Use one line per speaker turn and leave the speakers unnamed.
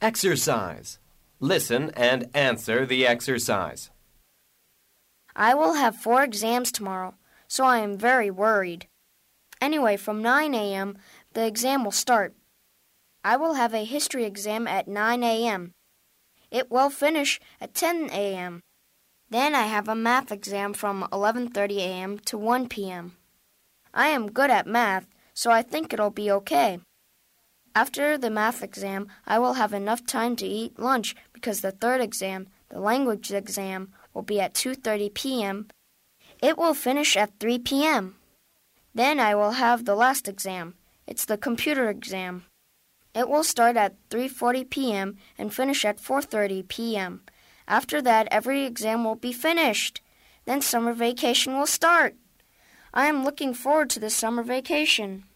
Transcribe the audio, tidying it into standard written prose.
Exercise. Listen and answer the exercise.
I will have 4 exams tomorrow, so I am very worried. Anyway, from 9 a.m., the exam will start. I will have a history exam at 9 a.m. It will finish at 10 a.m. Then I have a math exam from 11:30 a.m. to 1 p.m. I am good at math, so I think it'll be okay. After the math exam, I will have enough time to eat lunch because the third exam, the language exam, will be at 2:30 p.m. It will finish at 3 p.m. Then I will have the last exam. It's the computer exam. It will start at 3:40 p.m. and finish at 4:30 p.m. After that, every exam will be finished. Then summer vacation will start. I am looking forward to the summer vacation.